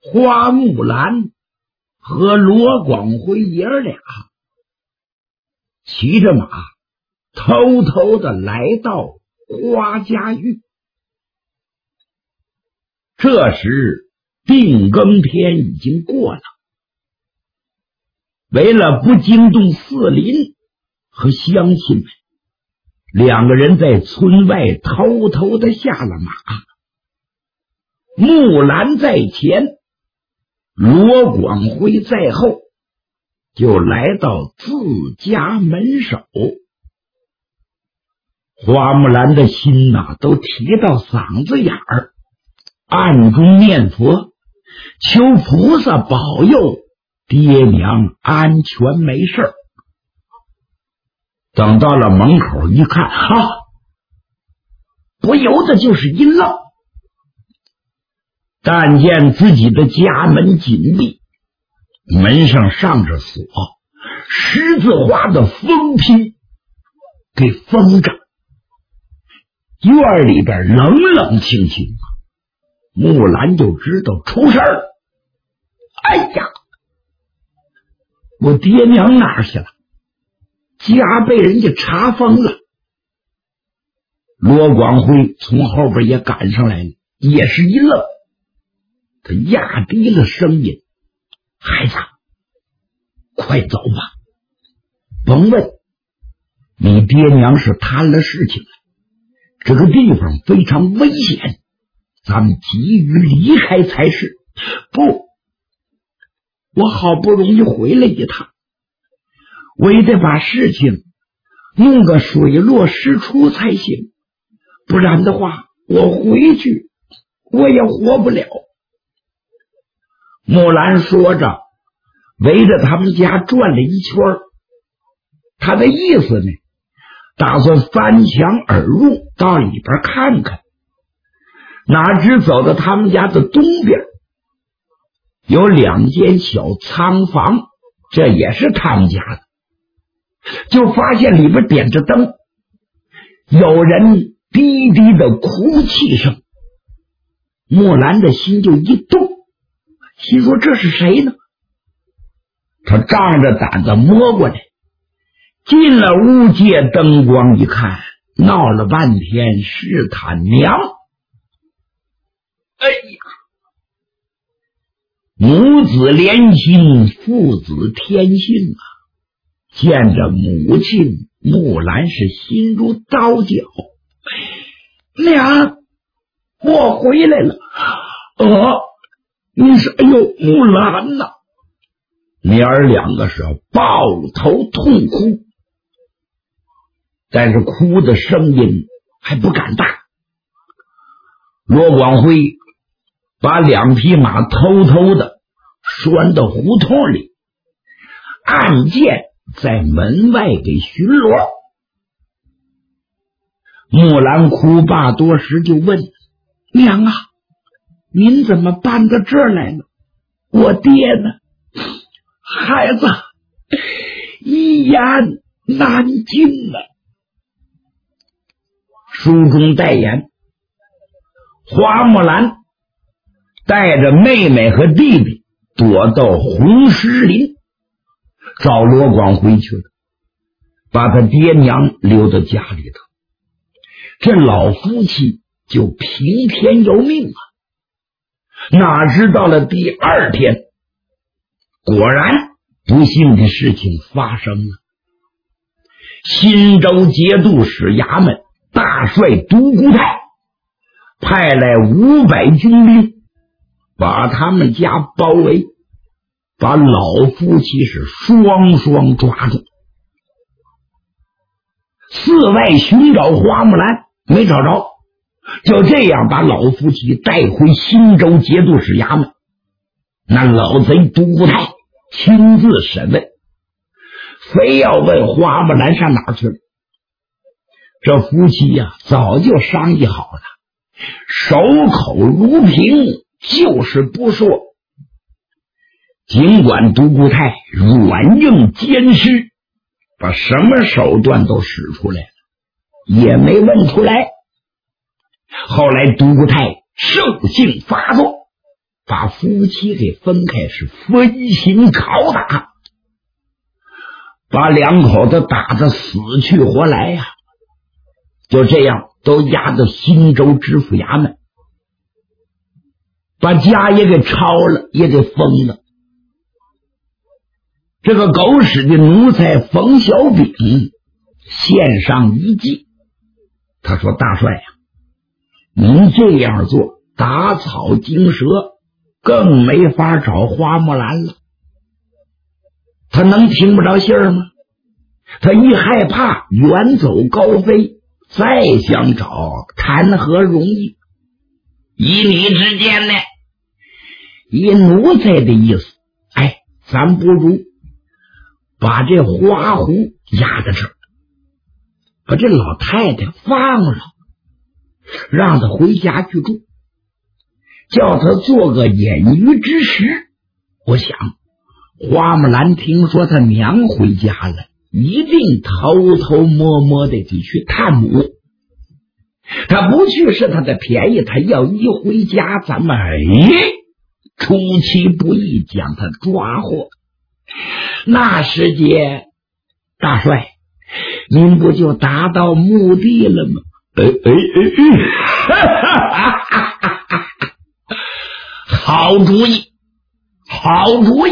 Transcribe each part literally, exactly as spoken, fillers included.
花木兰和罗广辉爷儿俩骑着马偷偷的来到花家峪。这时定更天已经过了，为了不惊动四邻和乡亲们，两个人在村外偷偷的下了马。木兰在前，罗广辉在后，就来到自家门首。花木兰的心呐、啊、都提到嗓子眼儿，暗中念佛，求菩萨保佑爹娘安全没事。等到了门口一看，啊，不由得就是一愣。但见自己的家门紧闭，门上上着锁，十字花的封皮给封着，院里边冷冷清清，木兰就知道出事了。哎呀，我爹娘哪儿去了？家被人家查封了。罗广辉从后边也赶上来了，也是一愣，他压低了声音：“孩子，快走吧，甭问，你爹娘是摊了事情了，这个地方非常危险，咱们急于离开才是。不，我好不容易回来一趟，我也得把事情弄个水落石出才行，不然的话，我回去我也活不了。”木兰说着，围着他们家转了一圈，他的意思呢，打算翻墙而入，到里边看看。哪知走到他们家的东边，有两间小仓房，这也是他们家的，就发现里边点着灯，有人低低的哭泣声。木兰的心就一动，心说这是谁呢？他仗着胆子摸过来，进了屋，借灯光一看，闹了半天是他娘。哎呀，母子连心，父子天性啊！见着母亲，木兰是心如刀绞。娘，我回来了。哦，你是哎呦木兰呐！娘儿两个是抱头痛哭，但是哭的声音还不敢大。罗广辉把两匹马偷偷的拴到胡同里，暗箭在门外给巡逻。木兰哭罢多时，就问：“娘啊，您怎么搬到这儿来了？我爹呢？”孩子一言难尽了。书中代言，花木兰带着妹妹和弟弟躲到红石林找罗广辉去了，把他爹娘留到家里头。这老夫妻就平天由命啊！哪知到了第二天，果然不幸的事情发生了。新州节度使衙门大帅独孤泰派来五百军兵，把他们家包围，把老夫妻是双双抓住。四外寻找花木兰，没找着，就这样把老夫妻带回新州节度使衙门。那老贼独孤泰亲自审问，非要问花木兰上哪儿去了。这夫妻呀、啊，早就商议好了，守口如瓶，就是不说。尽管独孤泰软硬兼施，把什么手段都使出来了，也没问出来。后来独孤泰兽性发作， 把夫妻给分开，是分刑拷打，把两口子打得死去活来呀、啊！就这样都押到新州知府衙门，把家也给抄了，也给封了。这个狗屎的奴才冯小炳献上一计，他说：“大帅呀、啊，您这样做打草惊蛇，更没法找花木兰了。他能听不着信儿吗？他一害怕，远走高飞，再想找谈何容易？以你之见呢？以奴才的意思，哎，咱不如把这花狐压在这儿，把这老太太放了，让他回家去住，叫他做个演鱼之食。我想花木兰听说他娘回家了，一定偷偷摸摸的得去探母。他不去是他的便宜，他要一回家，咱们哎出其不意将他抓获。那时节，大帅，您不就达到目的了吗？哎哎哎哎，好主意，好主意！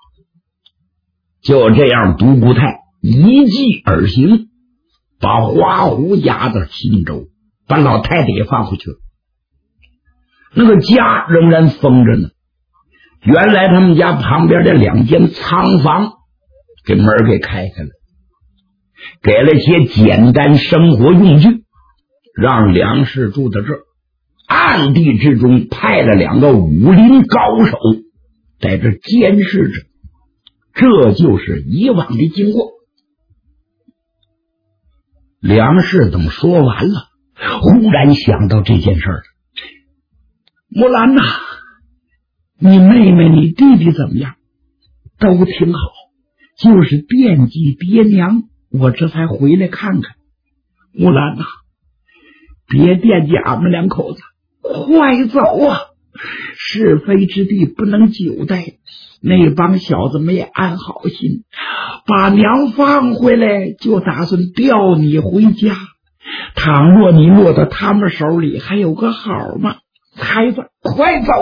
就这样，独孤泰一计而行，把花狐押到新州，把老太太也放回去了。那个家仍然封着呢。原来他们家旁边的两间仓房给门给开开了，给了些简单生活用具，让梁氏住在这儿。暗地之中派了两个武林高手在这监视着。这就是以往的经过。梁氏等说完了，忽然想到这件事儿了。木兰呐、啊，你妹妹你弟弟怎么样？都挺好，就是惦记爹娘，我这才回来看看。木兰呐、啊，别惦记俺们两口子，快走啊！是非之地不能久待，那帮小子没安好心，把娘放回来就打算调你回家。倘若你落到他们手里，还有个好吗？孩子，快走！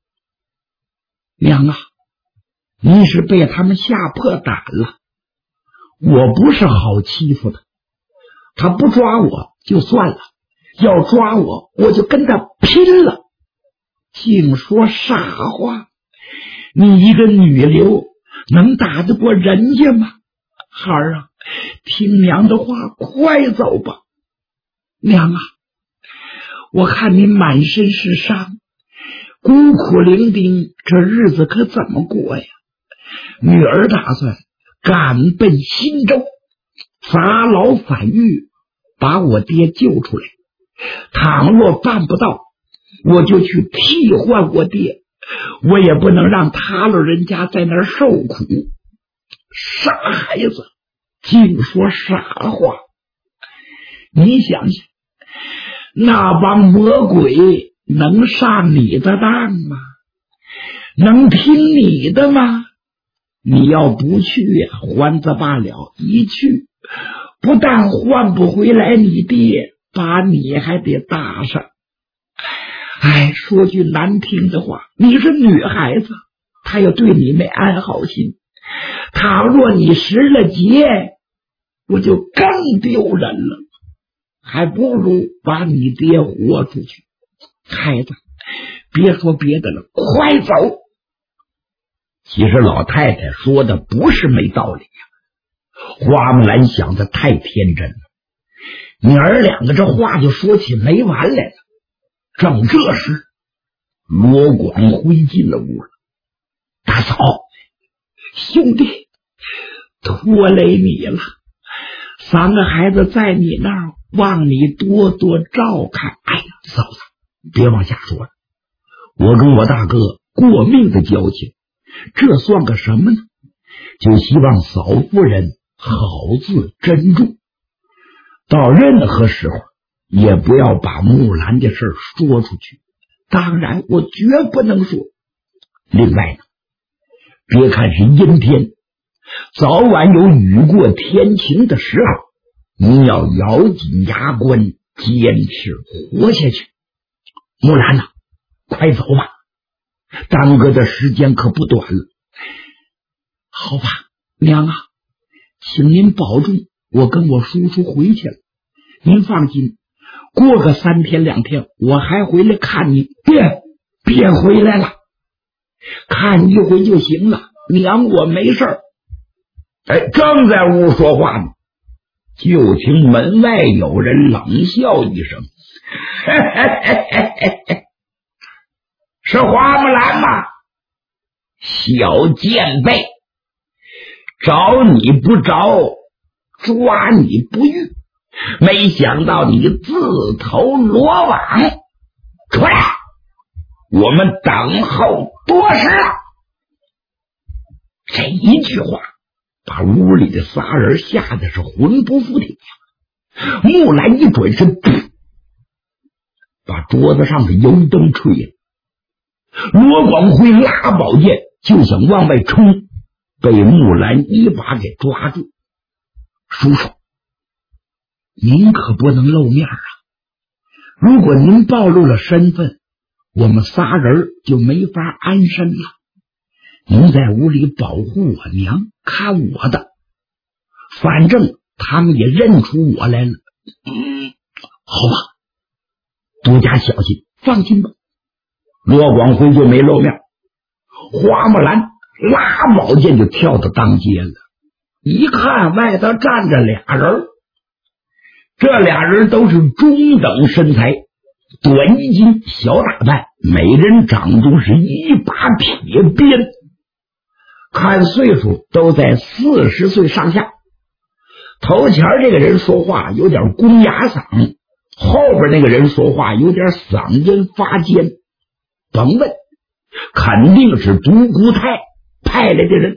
娘啊，你是被他们吓破胆了。我不是好欺负的，他不抓我就算了，要抓我我就跟他拼了。净说傻话，你一个女流能打得过人家吗？孩儿啊，听娘的话，快走吧。娘啊，我看你满身是伤，孤苦伶仃，这日子可怎么过呀？女儿打算赶奔新州，砸牢反狱，把我爹救出来。倘若办不到，我就去替换我爹，我也不能让他老人家在那儿受苦。傻孩子，净说傻话！你想想，那帮魔鬼能上你的当吗？能听你的吗？你要不去呀、啊，还则罢了，一去不但换不回来你爹，把你还得搭上。哎，说句难听的话，你是女孩子，他要对你没安好心，倘若你失了节，我就更丢人了。还不如把你爹活出去。孩子，别说别的了，快走！其实老太太说的不是没道理呀、啊，花木兰想的太天真了，你儿两个这话就说起没完来了。正这时，罗广辉进了屋了。大嫂，兄弟，拖累你了，三个孩子在你那儿，望你多多照看。哎呀，嫂子，别往下说了，我跟我大哥过命的交情，这算个什么呢？就希望嫂夫人好自珍重，到任何时候也不要把木兰的事说出去。当然我绝不能说， 另外呢，别看是阴天，早晚有雨过天晴的时候，你要咬紧牙关，坚持活下去。木兰呐、啊，快走吧，耽搁的时间可不短了。好吧，娘啊，请您保重，我跟我叔叔回去了。您放心，过个三天两天，我还回来看你。别别回来了，看一回就行了。娘，我没事儿。哎，正在屋说话呢，就听门外有人冷笑一声：“嘿嘿嘿嘿嘿嘿，是花木兰吗？小贱婢，找你不着，抓你不遇，没想到你自投罗网，出来，我们等候多时了。”这一句话把屋里的仨人吓得是魂不附体。木兰一转身，把桌子上的油灯吹了。罗广辉拉宝剑就想往外冲，被木兰一把给抓住。叔叔，您可不能露面啊！如果您暴露了身份，我们仨人就没法安身了。您在屋里保护我娘，看我的，反正他们也认出我来了。嗯，好吧，多加小心，放心吧。罗广辉就没露面，花木兰拉宝剑就跳到当街了。一看外头站着俩人，这俩人都是中等身材，短衣襟，小打扮，每人掌中是一把铁鞭，看岁数都在四十岁上下。头前这个人说话有点公哑嗓，后边那个人说话有点嗓音发尖。甭问，肯定是独孤泰派来的人。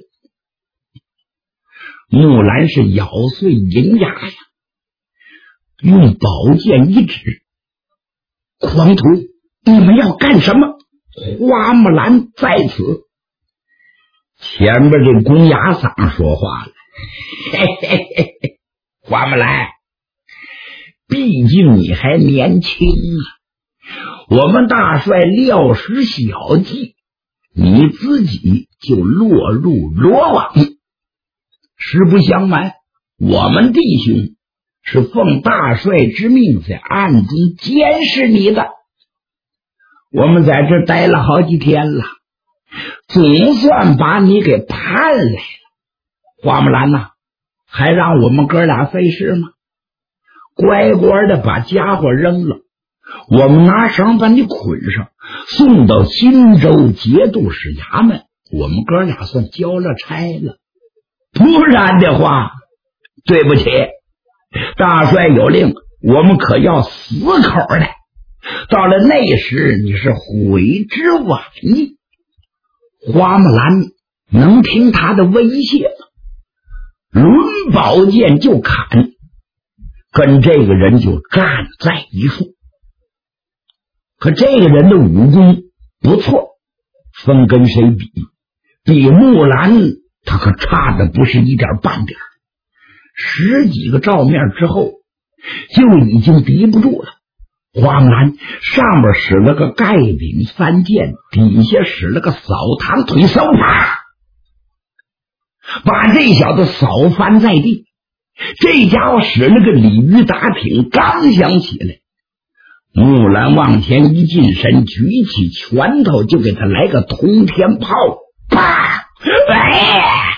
木兰是咬碎银牙呀，用宝剑一指：“狂徒，你们要干什么？”花木兰在此。前边这公哑嗓说话了：“嘿嘿嘿嘿，花木兰，毕竟你还年轻啊，我们大帅料施小计，你自己就落入罗网。实不相瞒，我们弟兄是奉大帅之命在暗中监视你的。我们在这待了好几天了，总算把你给盼来了。花木兰呐，还让我们哥俩费事吗？乖乖的把家伙扔了，我们拿绳把你捆上，送到新州节度使衙门，我们哥俩算交了差了。不然的话，对不起，大帅有令，我们可要死口的。到了那时，你是悔之晚矣。花木兰能听他的威胁吗？抡宝剑就砍，跟这个人就站在一处。可这个人的武功不错，分跟谁比？比木兰他可差的不是一点半点。十几个照面之后，就已经敌不住了。花木兰上面使了个盖顶三剑，底下使了个扫堂腿扫把，把这小子扫翻在地。这家伙使了个鲤鱼打挺，刚想起来，木兰往前一近身，举起拳头就给他来个通天炮，啪！哎，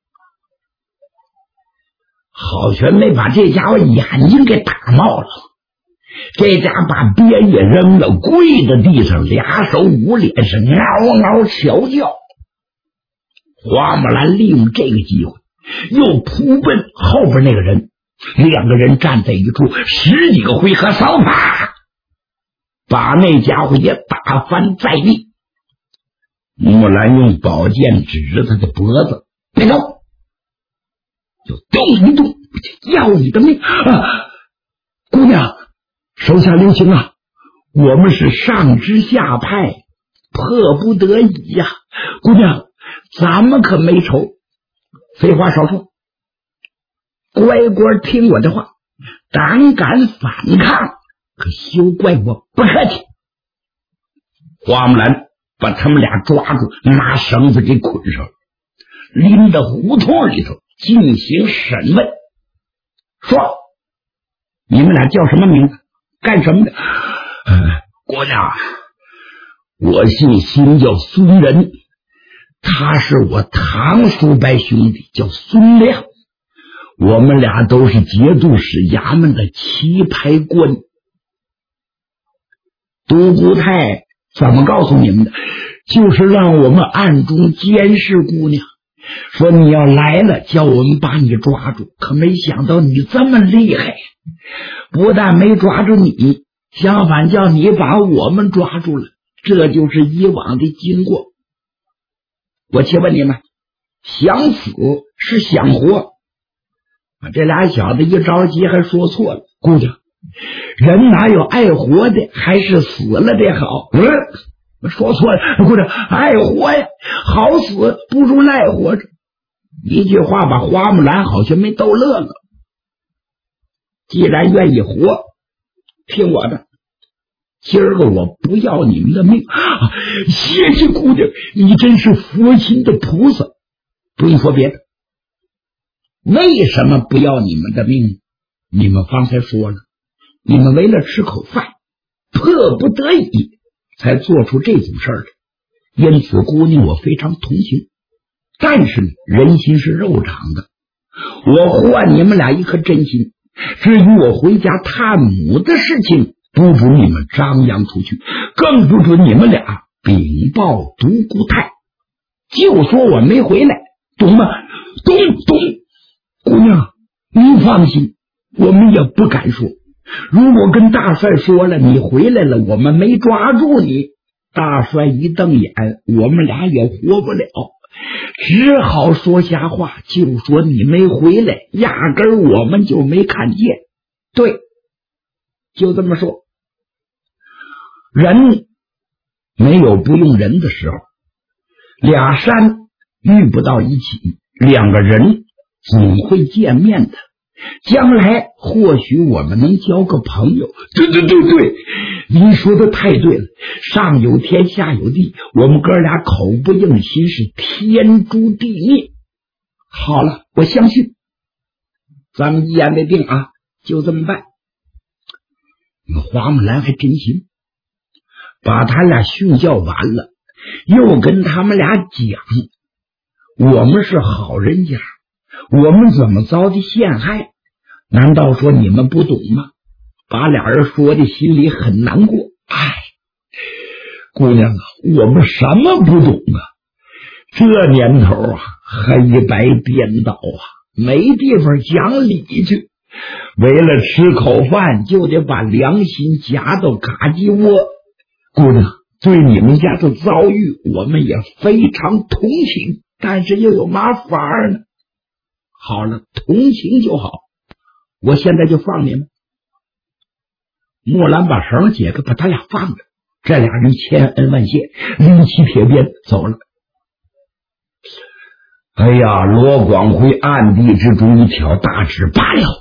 好悬没把这家伙眼睛给打冒了。这家把鞭也扔了，跪在地上，俩手捂脸，是嗷嗷嚎叫。花木兰利用这个机会又扑奔后边那个人，两个人站在一处，十几个回合扫把，把那家伙也打翻在地。木兰用宝剑指着他的脖子：“别动！”就动一动，要你的命啊！姑娘，手下留情啊！我们是上知下派，迫不得已呀、啊， 姑娘，咱们可没仇，废话少说，乖乖听我的话，胆敢反抗，可休怪我不客气。花木兰把他们俩抓住，拿绳子给捆上，拎到胡同里头进行审问。说，你们俩叫什么名字？干什么的？呃、姑娘，我姓辛，叫孙仁，他是我堂叔伯兄弟，叫孙亮，我们俩都是节度使衙门的棋牌官。都姑太怎么告诉你们的？就是让我们暗中监视姑娘，说你要来了，叫我们把你抓住。可没想到你这么厉害，不但没抓住你，相反叫你把我们抓住了。这就是以往的经过。我且问你们，想死是想活？这俩小子一着急还说错了。姑娘，人哪有爱活的，还是死了的好？嗯，说错了，姑娘，爱活呀，好死不如赖活着。一句话把花木兰好像没逗乐了。既然愿意活，听我的，今儿个我不要你们的命。啊、谢谢姑娘，你真是佛心的菩萨。不用说别的，为什么不要你们的命？你们方才说了，你们为了吃口饭，迫不得已才做出这种事儿的。因此姑娘我非常同情，但是人心是肉长的，我换你们俩一颗真心。至于我回家探母的事情，不准你们张扬出去，更不准你们俩禀报独孤太，就说我没回来，懂吗？懂懂。姑娘您放心，我们也不敢说。如果跟大帅说了你回来了，我们没抓住你，大帅一瞪眼，我们俩也活不了，只好说瞎话，就说你没回来，压根儿我们就没看见。对，就这么说。人没有不用人的时候，俩山遇不到一起，两个人总会见面的。将来或许我们能交个朋友。对对对对，您说的太对了，上有天下有地，我们哥俩口不应心，是天诛地灭。好了，我相信咱们一言为定啊，就这么办。花木兰还真行，把他俩训教完了，又跟他们俩讲，我们是好人家，我们怎么遭的陷害？难道说你们不懂吗？把俩人说的心里很难过。哎，姑娘啊，我们什么不懂啊？这年头啊，黑白颠倒啊，没地方讲理去。为了吃口饭，就得把良心夹到嘎叽窝。姑娘，对你们家的遭遇，我们也非常同情，但是又有嘛法呢？好了，同情就好，我现在就放你们。莫兰把绳解开，把他俩放着，这俩人千恩万谢，拎起铁鞭走了。哎呀，罗广辉暗地之中一挑大指，罢了。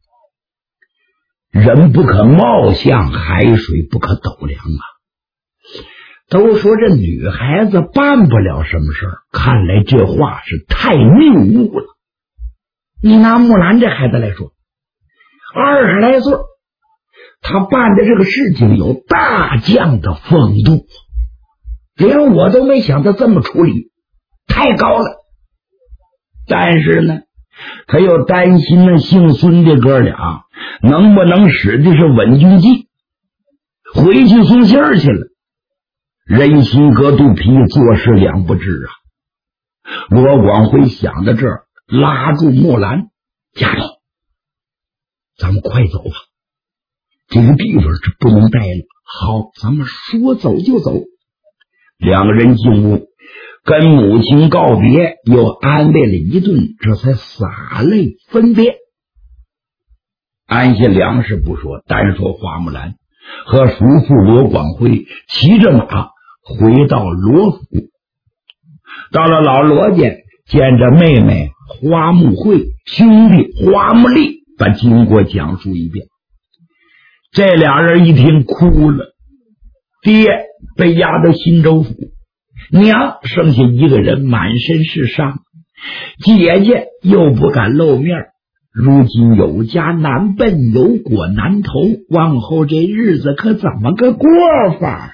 人不可貌相，海水不可斗量啊！都说这女孩子办不了什么事儿，看来这话是太谬误了。你拿木兰这孩子来说，二十来岁，他办的这个事情有大将的风度，连我都没想到这么处理，太高了。但是呢，他又担心那姓孙的哥俩能不能使的是稳军计，回去送信儿去了。人心隔肚皮，做事两不知啊。罗广辉想到这儿，拉住木兰，丫头，咱们快走吧，这个地方是不能待了。好，咱们说走就走。两个人进屋，跟母亲告别，又安慰了一顿，这才洒泪分别。安下粮食不说，单说花木兰和叔父罗广辉骑着马回到罗府。 到了老罗家，见着妹妹花木慧，兄弟花木丽，把经过讲述一遍。这俩人一听哭了，爹被押到新州府，娘剩下一个人满身是伤，姐姐又不敢露面，如今有家难奔，有果难投，往后这日子可怎么个过法？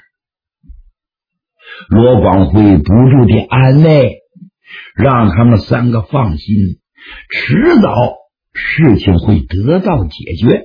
罗广辉不住地安慰，让他们三个放心，迟早事情会得到解决。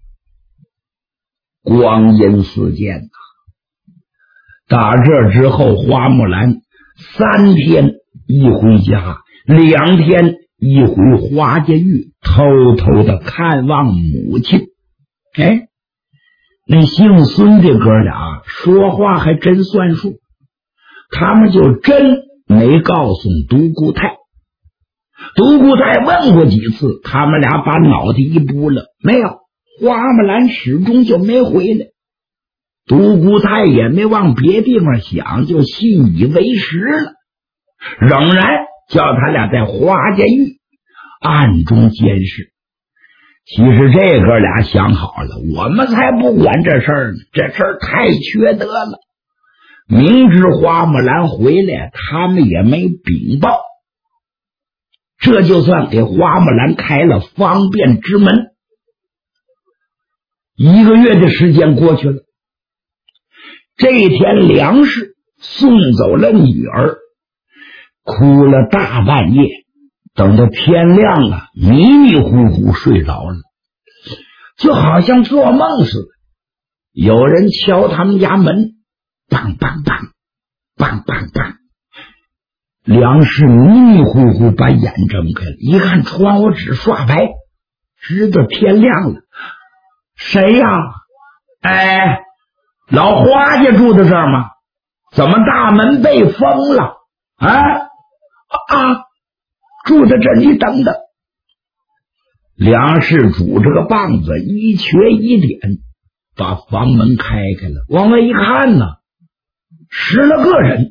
光阴似箭啊！打这之后，花木兰三天一回家，两天一回花家峪，偷偷的看望母亲。哎，那姓孙的哥俩说话还真算数，他们就真没告诉独孤泰。独孤泰问过几次，他们俩把脑袋一拨了，没有，花木兰始终就没回来。独孤泰也没往别地方想，就信以为实了，仍然叫他俩在花家峪暗中监视。其实这哥俩想好了，我们才不管这事儿呢，这事儿太缺德了。明知花木兰回来，他们也没禀报，这就算给花木兰开了方便之门。一个月的时间过去了，这一天梁氏送走了女儿，哭了大半夜，等到天亮了，迷迷糊糊睡着了，就好像做梦似的。有人敲他们家门，梆梆梆梆梆梆，梁氏迷迷糊糊把眼睁开了，一看窗户纸刷白，知道天亮了。谁呀？哎，老花家住在这儿吗？怎么大门被封了？啊啊！住在这儿，你等等。梁氏拄着个棒子，一瘸一点把房门开开了，往外一看呢，十来个人，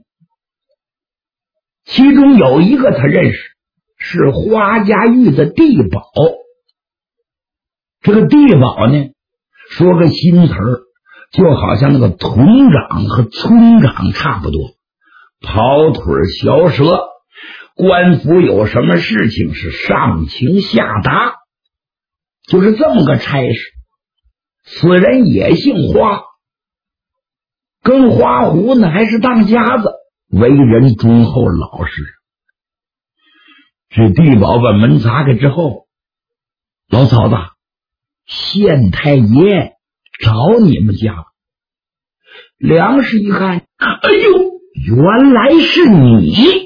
其中有一个他认识，是花家峪的地保。这个地保呢，说个新词儿，就好像那个屯长和村长差不多，跑腿小舌，官府有什么事情是上情下达，就是这么个差事。此人也姓花，跟花胡呢还是当家子，为人忠厚老实。这地保把门砸开之后，老嫂子，县太爷找你们家。梁氏一看，哎呦，原来是你！